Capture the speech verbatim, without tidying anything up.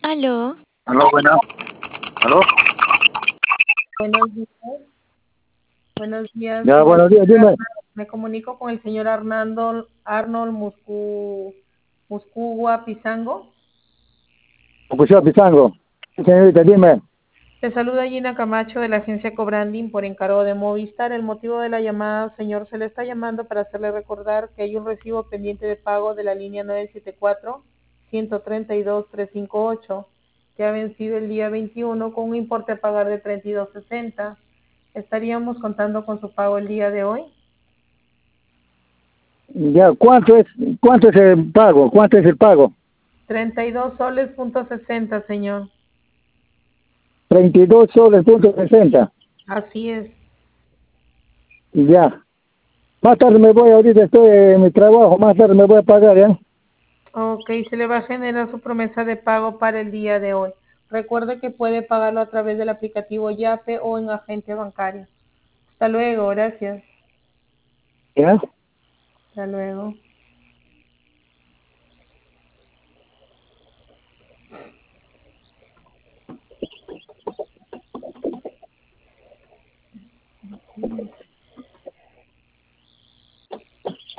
Aló. Aló, bueno. Aló. Buenos días. Buenos días, Ya, con el buenos días, señor dime. Arnaldo. Me comunico con el señor Arnaldo Arnold Muscu, Muscugua Pizango. Ocusión Pizango. Sí, señorita, dime. Le saluda Gina Camacho de la agencia Cobranding por encargo de Movistar. El motivo de la llamada, señor, se le está llamando para hacerle recordar que hay un recibo pendiente de pago de la línea nueve siete cuatro, uno tres dos, tres cinco ocho que ha vencido el día veintiuno con un importe a pagar de treinta y dos sesenta. ¿Estaríamos contando con su pago el día de hoy? Ya, ¿cuánto es, cuánto es el pago? ¿Cuánto es el pago? treinta y dos soles punto sesenta, señor. Treinta y dos soles punto sesenta. Así es. Ya. Más tarde me voy, ahorita estoy en mi trabajo, más tarde me voy a pagar, ¿ya? Ok, se le va a generar su promesa de pago para el día de hoy. Recuerde que puede pagarlo a través del aplicativo Yape o en agente bancario. Hasta luego, gracias. ¿Ya? Hasta luego.